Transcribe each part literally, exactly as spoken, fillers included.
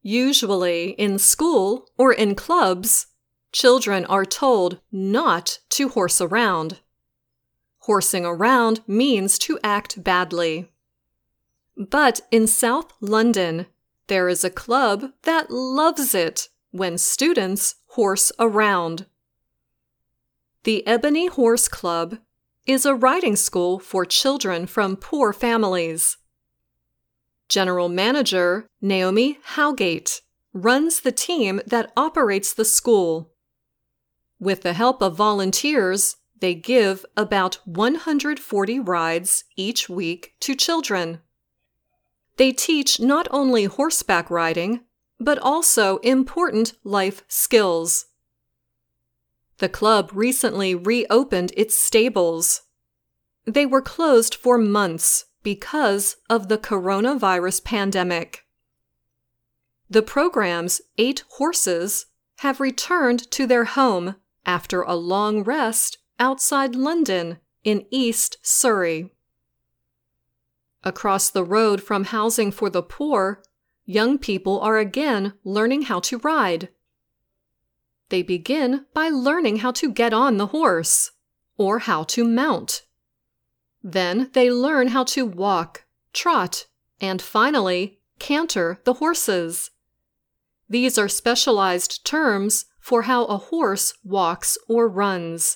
Usually in school or in clubs, children are told not to horse around. Horsing around means to act badly. But in South London, there is a club that loves it when students horse around. The Ebony Horse Club is a riding school for children from poor families. General Manager Naomi Howgate runs the team that operates the school. With the help of volunteers, they give about one hundred forty rides each week to children. They teach not only horseback riding, but also important life skills. The club recently reopened its stables. They were closed for months because of the coronavirus pandemic. The program's eight horses have returned to their home after a long rest outside London in East Surrey. Across the road from housing for the poor, young people are again learning how to ride. They begin by learning how to get on the horse, or how to mount. Then they learn how to walk, trot, and finally canter the horses. These are specialized terms for how a horse walks or runs.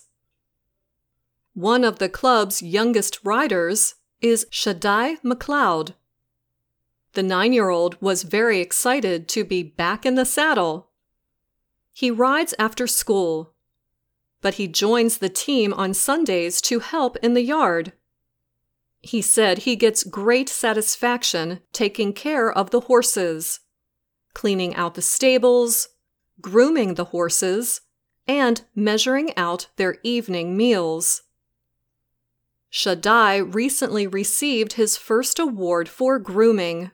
One of the club's youngest riders is Shaddai McLeod. The nine-year-old was very excited to be back in the saddle. He rides after school, but he joins the team on Sundays to help in the yard. He said he gets great satisfaction taking care of the horses, cleaning out the stables, grooming the horses, and measuring out their evening meals. Shaddai recently received his first award for grooming.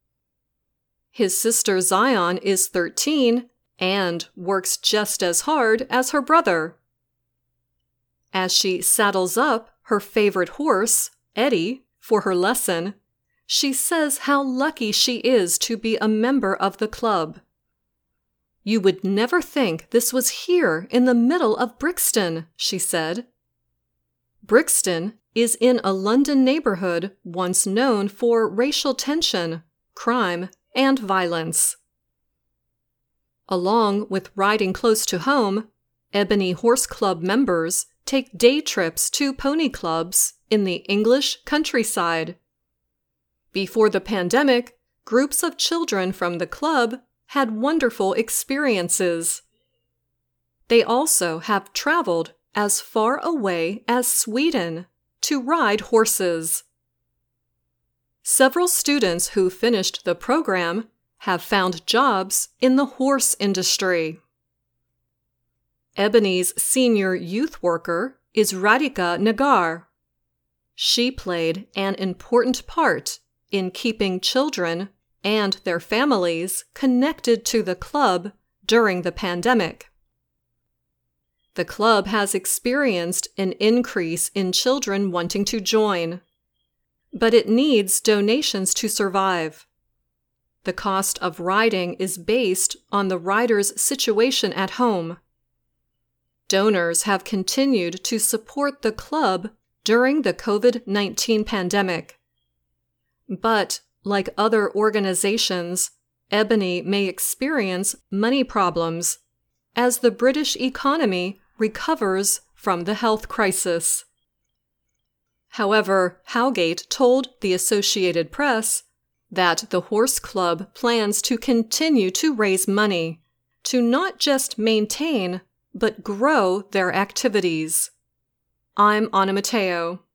His sister Zion is thirteen and works just as hard as her brother. As she saddles up her favorite horse, Eddie, for her lesson, she says how lucky she is to be a member of the club. "You would never think this was here in the middle of Brixton," she said. Brixton is in a London neighborhood once known for racial tension, crime, and violence. Along with riding close to home, Ebony Horse Club members take day trips to pony clubs in the English countryside. Before the pandemic, groups of children from the club had wonderful experiences. They also have traveled as far away as Sweden to ride horses. Several students who finished the program have found jobs in the horse industry. Ebony's senior youth worker is Radhika Nagar. She played an important part in keeping children and their families connected to the club during the pandemic. The club has experienced an increase in children wanting to join, but it needs donations to survive. The cost of riding is based on the rider's situation at home. Donors have continued to support the club during the COVID nineteen pandemic. But, like other organizations, Ebony may experience money problems as the British economy recovers from the health crisis. However, Howgate told the Associated Press that the Horse Club plans to continue to raise money to not just maintain, but grow their activities. I'm Anna Matteo.